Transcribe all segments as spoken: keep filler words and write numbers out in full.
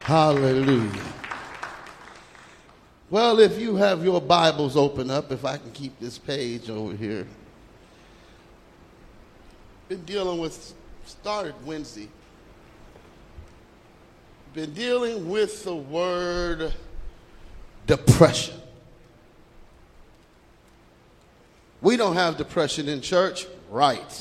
Hallelujah. Well, if you have your Bibles open up, if I can keep this page over here. Been dealing with, started Wednesday. Been dealing with the word depression. We don't have depression in church, right?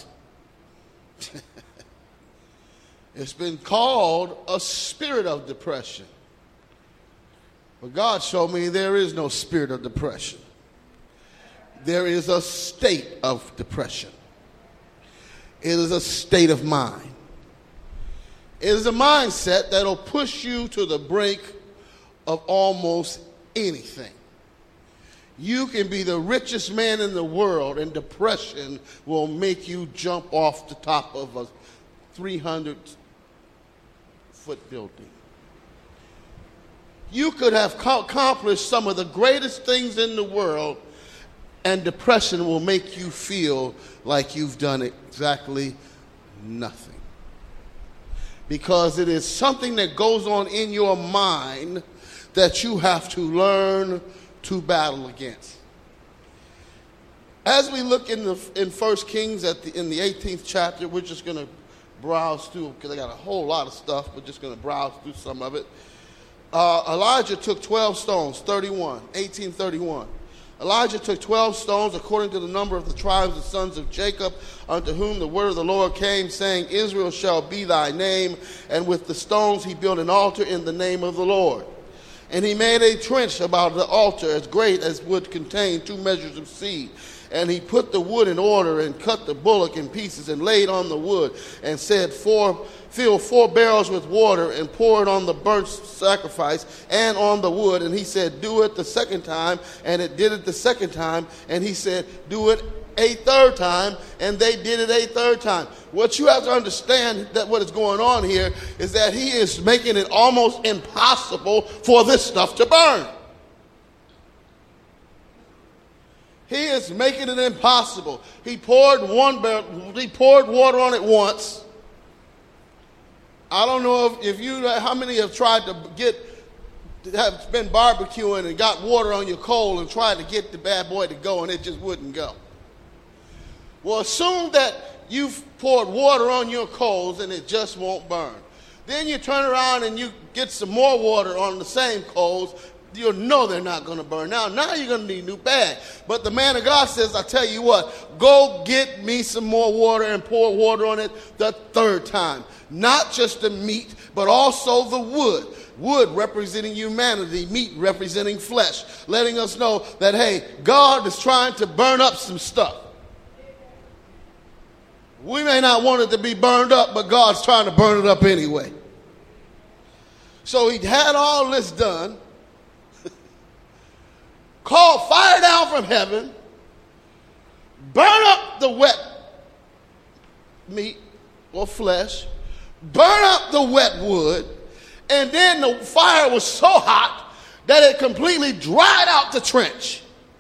It's been called a spirit of depression. But God showed me there is no spirit of depression. There is a state of depression. It is a state of mind. It is a mindset that will push you to the brink of almost anything. You can be the richest man in the world, and depression will make you jump off the top of a three hundred foot building. You could have accomplished some of the greatest things in the world, and depression will make you feel like you've done exactly nothing. Because it is something that goes on in your mind that you have to learn to battle against. As we look in the in First Kings at the in the eighteenth chapter, we're just going to browse through, because I got a whole lot of stuff, but just going to browse through some of it. Uh, Elijah took twelve stones, thirty-one, eighteen thirty-one. Elijah took twelve stones according to the number of the tribes of the sons of Jacob, unto whom the word of the Lord came, saying, Israel shall be thy name. And with the stones he built an altar in the name of the Lord. And he made a trench about the altar as great as would contain two measures of seed. And he put the wood in order and cut the bullock in pieces and laid on the wood and said, four, fill four barrels with water and pour it on the burnt sacrifice and on the wood. And he said, do it the second time. And it did it the second time. And he said, do it a third time. And they did it a third time. What you have to understand, that what is going on here is that he is making it almost impossible for this stuff to burn. He is making it impossible. He poured one barrel, he poured water on it once. I don't know if, if you, how many have tried to get, have been barbecuing and got water on your coal and tried to get the bad boy to go and it just wouldn't go. Well, assume that you've poured water on your coals and it just won't burn. Then you turn around and you get some more water on the same coals. You'll know they're not going to burn. Now, now you're going to need a new bag. But the man of God says, I tell you what, go get me some more water and pour water on it the third time. Not just the meat, but also the wood. Wood representing humanity, meat representing flesh. Letting us know that, hey, God is trying to burn up some stuff. We may not want it to be burned up, but God's trying to burn it up anyway. So he had all this done. Called fire down from heaven, burn up the wet meat or flesh, burn up the wet wood, and then the fire was so hot that it completely dried out the trench.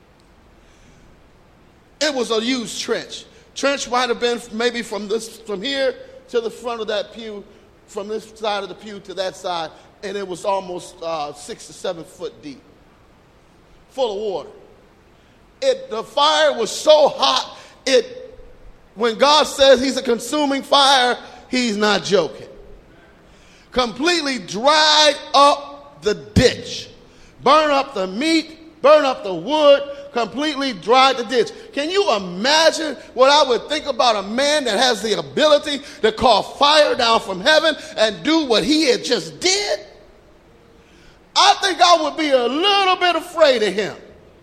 It was a huge trench. Trench might have been maybe from this, from here to the front of that pew, from this side of the pew to that side, and it was almost uh, six to seven foot deep. Full of water. It, the fire was so hot, it, when God says he's a consuming fire, he's not joking. Completely dried up the ditch. Burn up the meat, burn up the wood, completely dried the ditch. Can you imagine what I would think about a man that has the ability to call fire down from heaven and do what he had just did? I think I would be a little bit afraid of him.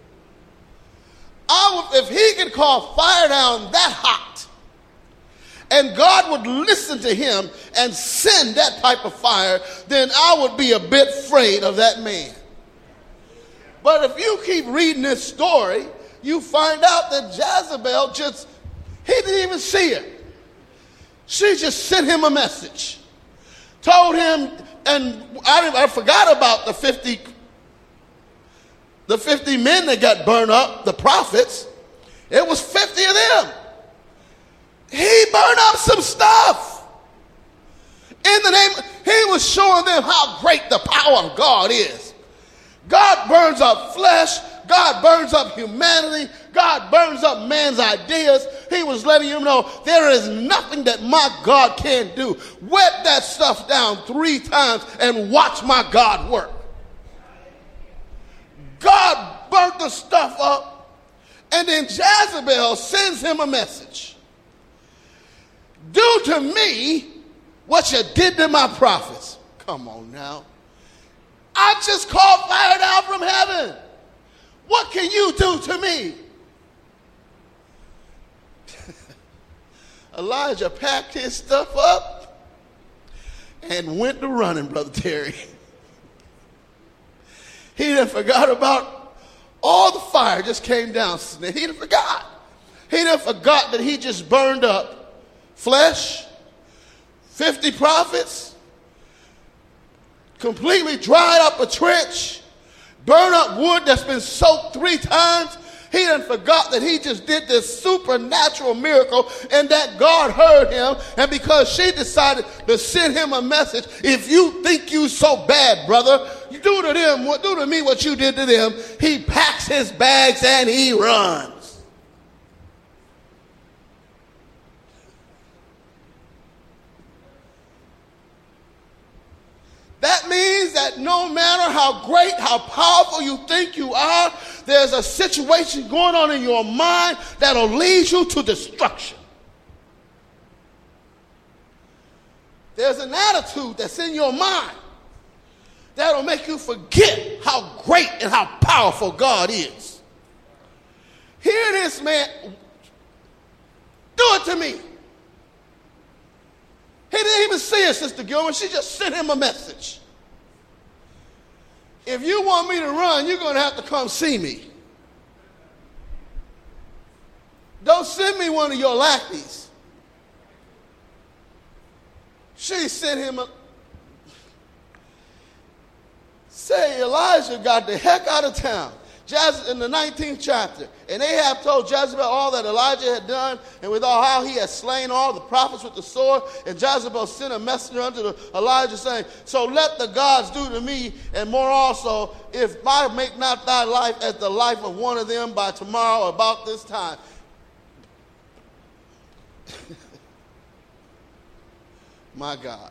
I would, if he could call fire down that hot, and God would listen to him and send that type of fire, then I would be a bit afraid of that man. But if you keep reading this story, you find out that Jezebel just, he didn't even see her. She just sent him a message. Told him, and I, I forgot about the fifty, the fifty men that got burned up, the prophets. It was fifty of them. He burned up some stuff. In the name, he was showing them how great the power power of God is. God burns up flesh. God burns up humanity. God burns up man's ideas. He was letting you know there is nothing that my God can't do. Wet that stuff down three times and watch my God work. God burnt the stuff up, and then Jezebel sends him a message. Do to me what you did to my prophets. Come on now. I just called fire down from heaven. What can you do to me? Elijah packed his stuff up and went to running, Brother Terry. He done forgot about all the fire just came down. He done forgot. He done forgot that he just burned up flesh, fifty prophets, completely dried up a trench, burn up wood that's been soaked three times. He done forgot that he just did this supernatural miracle and that God heard him. And because she decided to send him a message, if you think you so bad, brother, you do to them, do to me what you did to them. He packs his bags and he runs. That means that no matter how great, how powerful you think you are, there's a situation going on in your mind that'll lead you to destruction. There's an attitude that's in your mind that'll make you forget how great and how powerful God is. Hear this, man. Do it to me. He didn't even see it, Sister Gilman. She just sent him a message. If you want me to run, you're going to have to come see me. Don't send me one of your lackeys. She sent him a... Say Elijah got the heck out of town. Jez, in the nineteenth chapter, and Ahab told Jezebel all that Elijah had done, and with all how he had slain all the prophets with the sword. And Jezebel sent a messenger unto the Elijah, saying, so let the gods do to me, and more also, if I make not thy life as the life of one of them by tomorrow about this time. My God.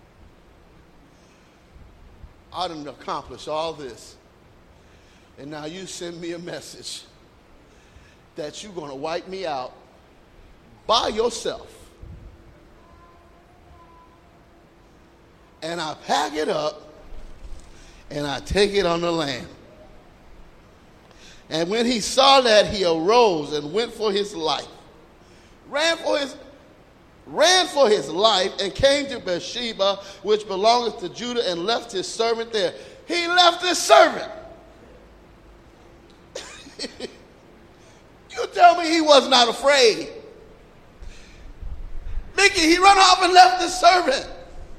I didn't accomplish all this. And now you send me a message that you're going to wipe me out by yourself. And I pack it up and I take it on the land. And when he saw that, he arose and went for his life. Ran for his ran for his life and came to Beersheba, which belongeth to Judah, and left his servant there. He left his servant. You tell me he was not afraid. Mickey, he run off and left his servant.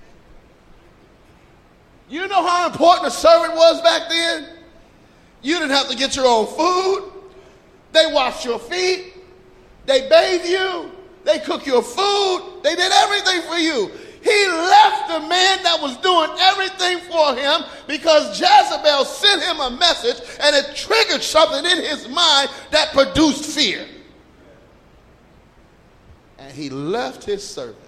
You know how important a servant was back then? You didn't have to get your own food. They washed your feet. They bathed you. They cooked your food. They did everything for you. He left the man that was doing everything for him because Jezebel sent him a message and it triggered something in his mind that produced fear. And he left his servant.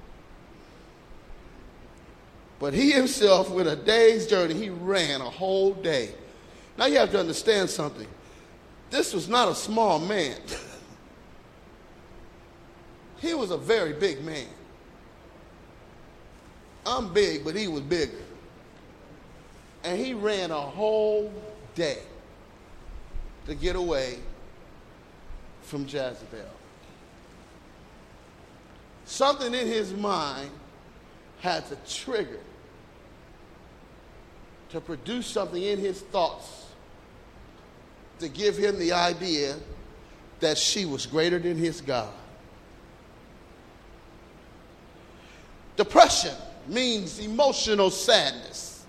But he himself, with a day's journey, he ran a whole day. Now you have to understand something. This was not a small man. He was a very big man. I'm big, but he was bigger. And he ran a whole day to get away from Jezebel. Something in his mind had to trigger to produce something in his thoughts to give him the idea that she was greater than his God. Depression means emotional sadness.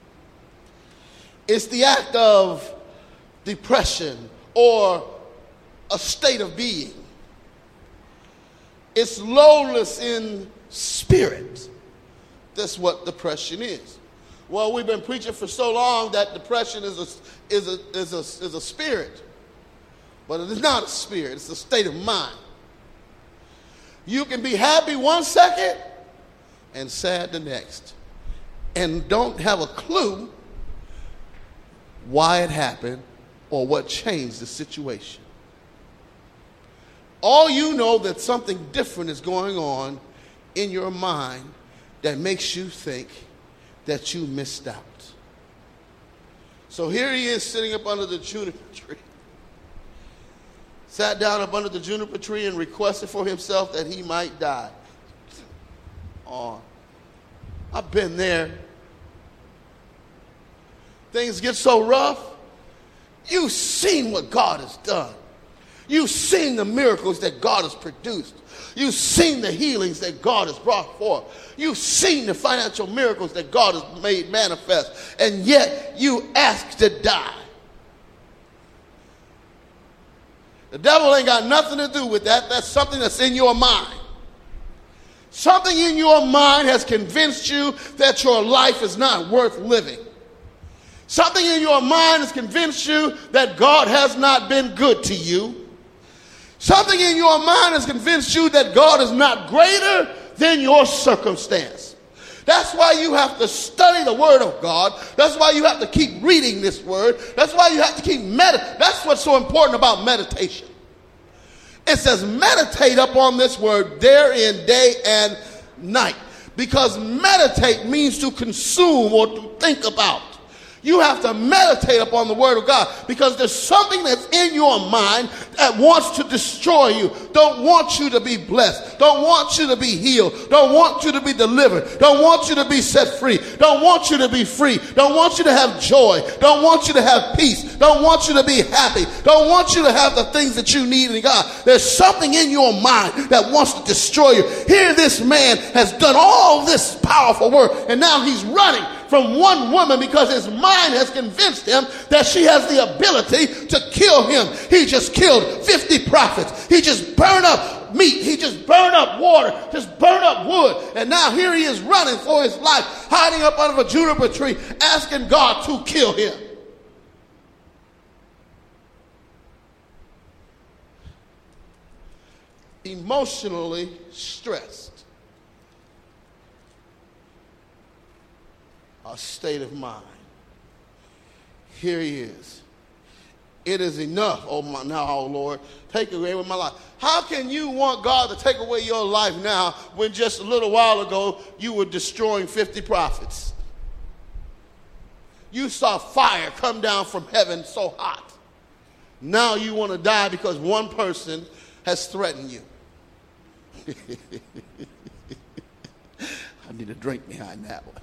It's the act of depression or a state of being. It's lowness in spirit. That's what depression is. Well, we've been preaching for so long that depression is a, is a, is a, is a spirit. But it is not a spirit. It's a state of mind. You can be happy one second and sad the next. And don't have a clue why it happened or what changed the situation. All you know that something different is going on in your mind that makes you think that you missed out. So here he is sitting up under the juniper tree. Sat down up under the juniper tree and requested for himself that he might die. Oh, I've been there. Things get so rough. You've seen what God has done. You've seen the miracles that God has produced. You've seen the healings that God has brought forth. You've seen the financial miracles that God has made manifest. And yet you ask to die. The devil ain't got nothing to do with that. That's something that's in your mind. Something in your mind has convinced you that your life is not worth living. Something in your mind has convinced you that God has not been good to you. Something in your mind has convinced you that God is not greater than your circumstance. That's why you have to study the Word of God. That's why you have to keep reading this Word. That's why you have to keep meditating. That's what's so important about meditation. It says meditate upon this Word therein day and night. Because meditate means to consume or to think about. You have to meditate upon the Word of God because there's something that's in your mind that wants to destroy you. Don't want you to be blessed. Don't want you to be healed. Don't want you to be delivered. Don't want you to be set free. Don't want you to be free. Don't want you to have joy. Don't want you to have peace. Don't want you to be happy. Don't want you to have the things that you need in God. There's something in your mind that wants to destroy you. Here this man has done all this powerful work and now he's running from one woman because his mind has convinced him that she has the ability to kill him. He just killed fifty prophets. He just burned up meat. He just burned up water, just burned up wood. And now here he is running for his life, hiding up under a juniper tree, asking God to kill him. Emotionally stressed. A state of mind. Here he is. It is enough. Oh my, now, oh Lord, take away with my life. How can you want God to take away your life now when just a little while ago you were destroying fifty prophets? You saw fire come down from heaven so hot. Now you want to die because one person has threatened you. I need a drink behind that one.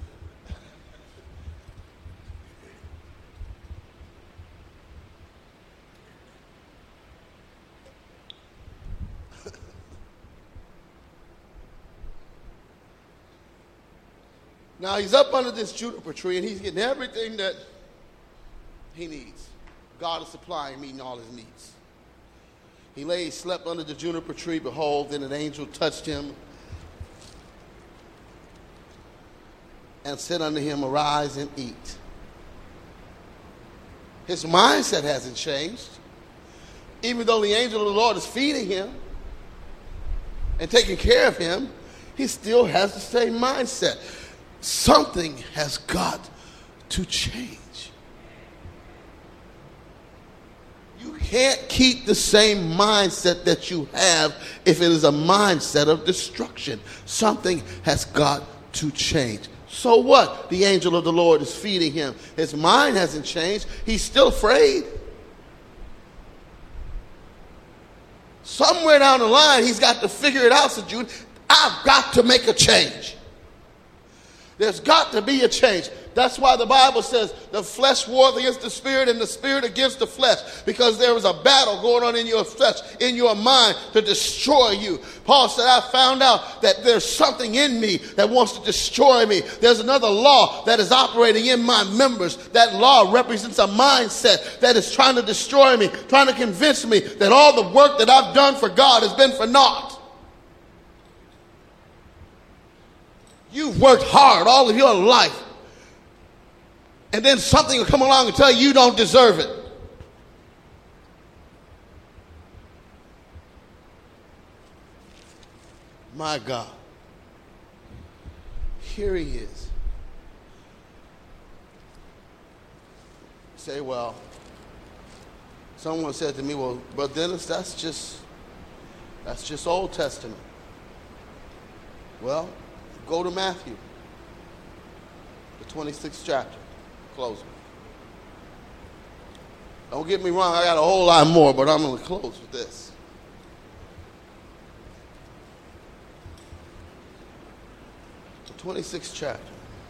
Now he's up under this juniper tree and he's getting everything that he needs. God is supplying, meeting all his needs. He lay, slept under the juniper tree. Behold, then an angel touched him and said unto him, arise and eat. His mindset hasn't changed. Even though the angel of the Lord is feeding him and taking care of him, he still has the same mindset. Something has got to change. You can't keep the same mindset that you have if it is a mindset of destruction. Something has got to change. So what? The angel of the Lord is feeding him. His mind hasn't changed. He's still afraid. Somewhere down the line, he's got to figure it out. So Jude, I've got to make a change. There's got to be a change. That's why the Bible says the flesh warred against the spirit and the spirit against the flesh, because there was a battle going on in your flesh, in your mind, to destroy you. Paul said, I found out that there's something in me that wants to destroy me. There's another law that is operating in my members. That law represents a mindset that is trying to destroy me, trying to convince me that all the work that I've done for God has been for naught. You've worked hard all of your life And then something will come along and tell you you don't deserve it. My God. Here he is. Say, well, someone said to me, well, Brother Dennis, that's just, that's just Old Testament. Well, go to Matthew, the twenty-sixth chapter. Closing. Don't get me wrong, I got a whole lot more, but I'm going to close with this. The twenty-sixth chapter.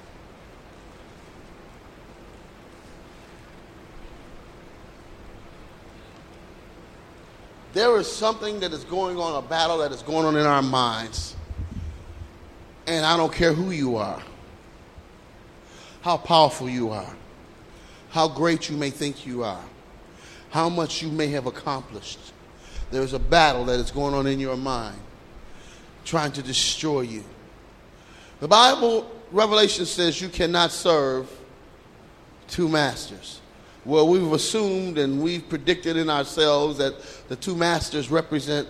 There is something that is going on, a battle that is going on in our minds. And I don't care who you are, how powerful you are, how great you may think you are, how much you may have accomplished. There's a battle that is going on in your mind, trying to destroy you. The Bible, Revelation says you cannot serve two masters. Well, we've assumed and we've predicted in ourselves that the two masters represent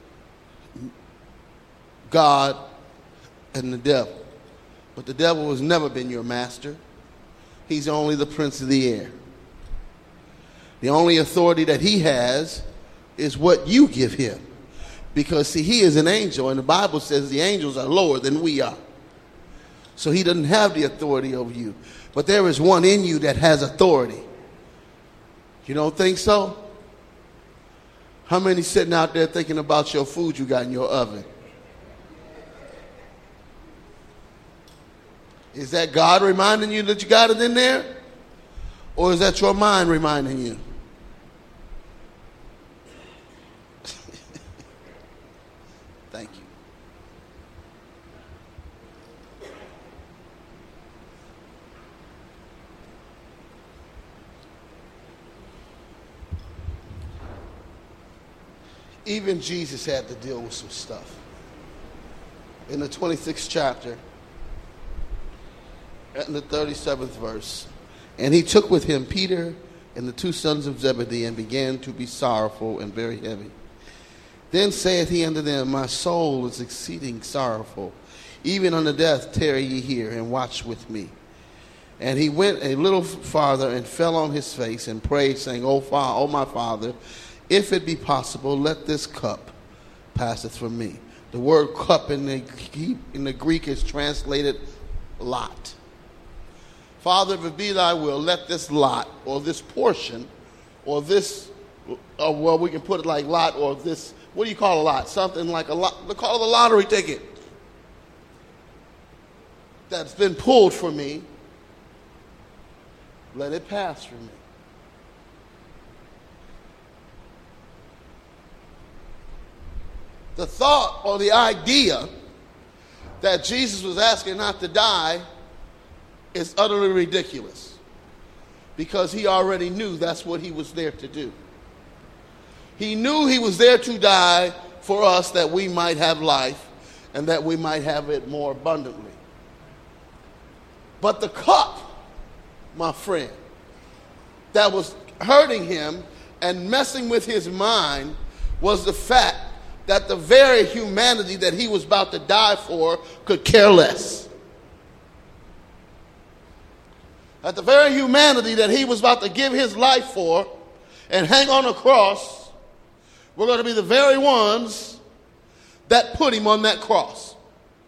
God and the devil. But the devil has never been your master. He's only the prince of the air. The only authority that he has is what you give him. Because, see, he is an angel, and the Bible says the angels are lower than we are. So he doesn't have the authority over you. But there is one in you that has authority. You don't think so? How many sitting out there thinking about your food you got in your oven? Is that God reminding you that you got it in there? Or is that your mind reminding you? Thank you. Even Jesus had to deal with some stuff. In the twenty-sixth chapter, in the thirty-seventh verse, and he took with him Peter and the two sons of Zebedee, and began to be sorrowful and very heavy. Then saith he unto them, my soul is exceeding sorrowful, even unto death. Tarry ye here, and watch with me. And he went a little farther, and fell on his face, and prayed, saying, O Father, O my Father, if it be possible, let this cup passeth from me. The word cup in the, in the Greek is translated lot. Father, if it be thy will, let this lot, or this portion, or this, or well, we can put it like lot, or this, what do you call a lot? Something like a lot, they call it a lottery ticket that's been pulled for me. Let it pass from me. The thought or the idea that Jesus was asking not to die is utterly ridiculous, because he already knew that's what he was there to do. He knew he was there to die for us, that we might have life and that we might have it more abundantly. But the cup, my friend, that was hurting him and messing with his mind was the fact that the very humanity that he was about to die for could care less. That the very humanity that he was about to give his life for and hang on a cross were going to be the very ones that put him on that cross.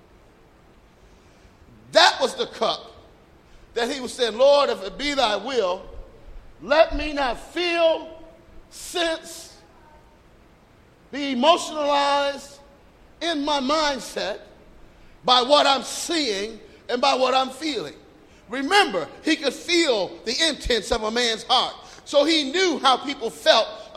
That was the cup that he was saying, Lord, if it be thy will, let me not feel, sense, be emotionalized in my mindset by what I'm seeing and by what I'm feeling. Remember, he could feel the intents of a man's heart. So he knew how people felt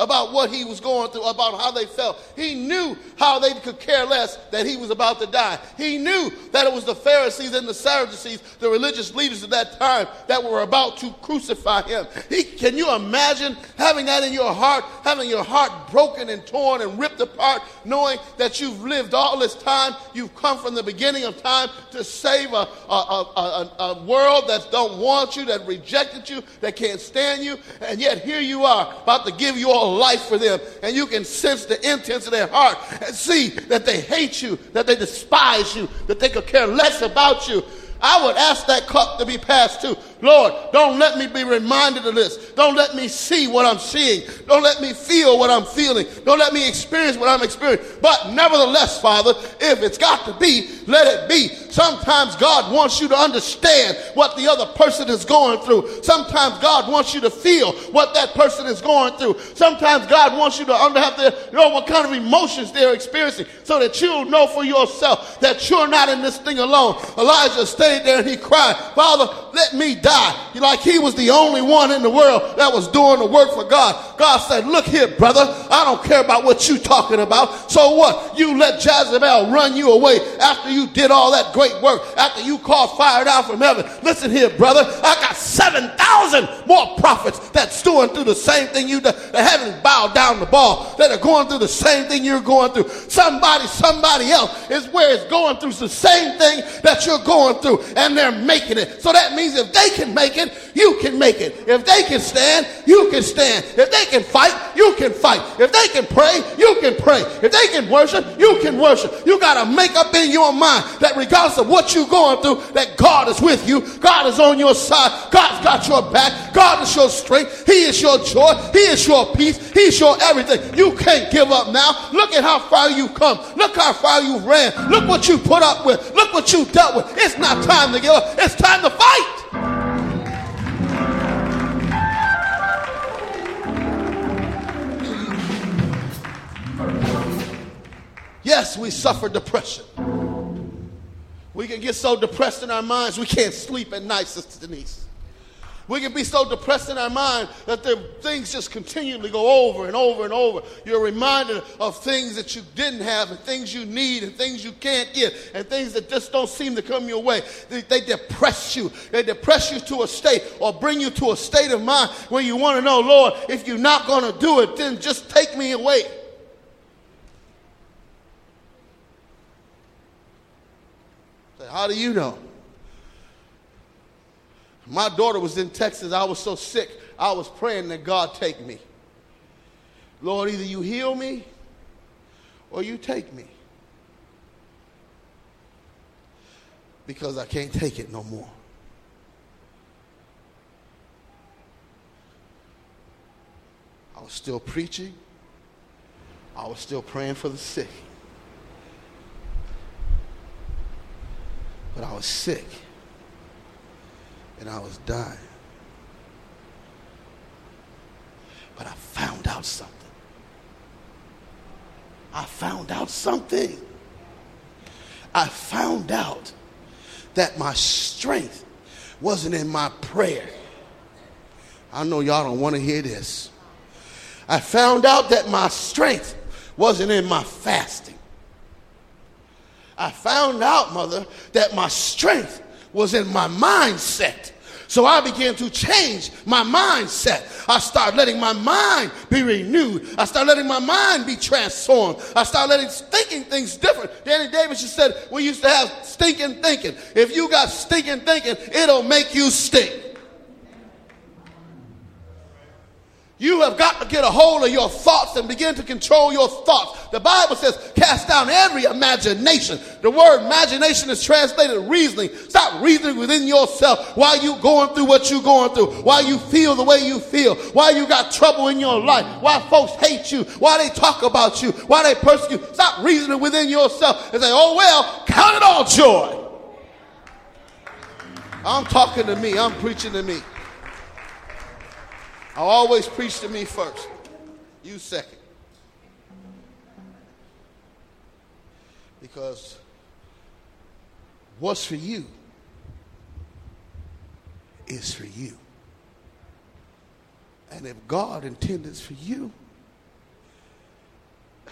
about what he was going through, about how they felt. He knew how they could care less that he was about to die. He knew that it was the Pharisees and the Sadducees, the religious leaders of that time, that were about to crucify him. He, can you imagine having that in your heart, having your heart broken and torn and ripped apart, knowing that you've lived all this time, you've come from the beginning of time to save a, a, a, a, a world that don't want you, that rejected you, that can't stand you, and yet here you are about to give your life for them, and you can sense the intents of their heart and see that they hate you, that they despise you, that they could care less about you. I would ask that cup to be passed too. Lord, don't let me be reminded of this. Don't let me see what I'm seeing. Don't let me feel what I'm feeling. Don't let me experience what I'm experiencing. But nevertheless, Father, if it's got to be, let it be. Sometimes God wants you to understand what the other person is going through. Sometimes God wants you to feel what that person is going through. Sometimes God wants you to have to know what kind of emotions they're experiencing so that you'll know for yourself that you're not in this thing alone. Elijah stayed there and he cried, Father, let me die. Like he was the only one in the world that was doing the work for God. God said, look here, brother, I don't care about what you're talking about. So what? You let Jezebel run you away after you did all that great work, after you called fire down from heaven. Listen here, brother, I got seven thousand more prophets that's doing through the same thing you do, that haven't bowed down the ball, that are going through the same thing you're going through. Somebody, somebody else is where it's going through the same thing that you're going through, and they're making it. So that means if they can make it, you can make it. If they can stand, you can stand. If they can fight, you can fight. If they can pray, you can pray. If they can worship, you can worship. You got to make up in your mind that regardless of what you're going through, that God is with you. God is on your side. God's got your back. God is your strength. He is your joy. He is your peace. He's your everything. You can't give up now. Look at how far you've come. Look how far you've ran. Look what you put up with. Look what you dealt with. It's not time to give up. It's time to fight. Yes, we suffer depression. We can get so depressed in our minds we can't sleep at night, Sister Denise. We can be so depressed in our mind that the things just continually go over and over and over. You're reminded of things that you didn't have and things you need and things you can't get and things that just don't seem to come your way. They, they depress you. They depress you to a state or bring you to a state of mind where you want to know, Lord, if you're not going to do it, then just take me away. How do you know? My daughter was in Texas. I was so sick. I was praying that God take me. Lord, either you heal me or you take me. Because I can't take it no more. I was still preaching. I was still praying for the sick. But I was sick, and I was dying. But I found out something. I found out something. I found out that my strength wasn't in my prayer. I know y'all don't want to hear this. I found out that my strength wasn't in my fasting. I found out, Mother, that my strength was in my mindset. So I began to change my mindset. I started letting my mind be renewed. I started letting my mind be transformed. I started letting thinking things different. Danny Davis just said we used to have stinking thinking. If you got stinking thinking, it'll make you stink. You have got to get a hold of your thoughts and begin to control your thoughts. The Bible says, cast down every imagination. The word imagination is translated reasoning. Stop reasoning within yourself while you going through what you're going through, while you feel the way you feel, while you got trouble in your life, why folks hate you, why they talk about you, why they persecute you. Stop reasoning within yourself and say, oh, well, count it all joy. I'm talking to me. I'm preaching to me. I always preach to me first. You second. Because what's for you is for you. And if God intended for you,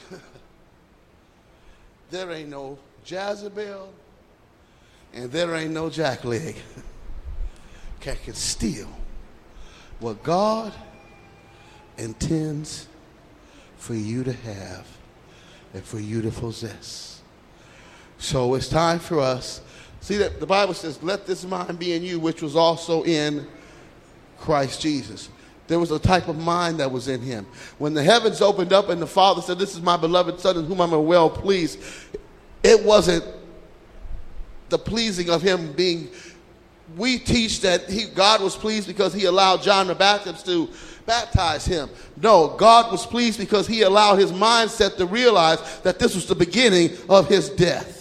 There ain't no Jezebel and there ain't no jackleg that can steal what God intends for you to have and for you to possess. So it's time for us. See that the Bible says, let this mind be in you, which was also in Christ Jesus. There was a type of mind that was in him. When the heavens opened up and the Father said, this is my beloved Son in whom I'm well pleased, it wasn't the pleasing of him being, we teach that he, God was pleased because he allowed John the Baptist to baptize him. No, God was pleased because he allowed his mindset to realize that this was the beginning of his death.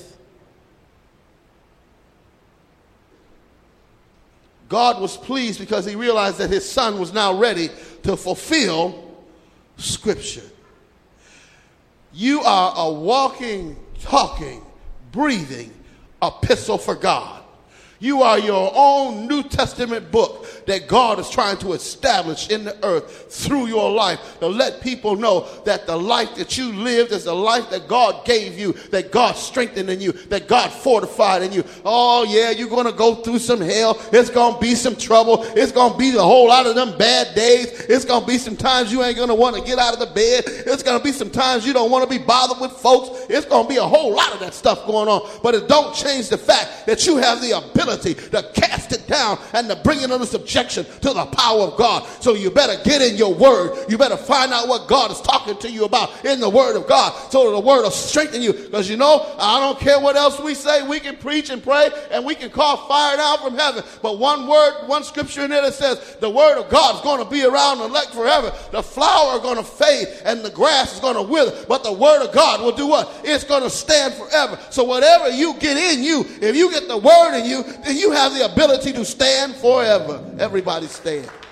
God was pleased because he realized that his son was now ready to fulfill Scripture. You are a walking, talking, breathing epistle for God. You are your own New Testament book that God is trying to establish in the earth through your life to let people know that the life that you lived is the life that God gave you, that God strengthened in you, that God fortified in you. Oh yeah, you're going to go through some hell. It's going to be some trouble. It's going to be a whole lot of them bad days. It's going to be some times you ain't going to want to get out of the bed. It's going to be some times you don't want to be bothered with folks. It's going to be a whole lot of that stuff going on. But it don't change the fact that you have the ability to cast it down and to bring it under subjection to the power of God. So you better get in your word. You better find out what God is talking to you about in the word of God, so that the word will strengthen you. Because you know, I don't care what else we say. We can preach and pray and we can call fire down from heaven. But one word, one scripture in there that says the word of God is going to be around the elect forever. The flower is going to fade and the grass is going to wither. But the word of God will do what? It's going to stand forever. So whatever you get in you, if you get the word in you, then you have the ability to stand forever. Everybody stand.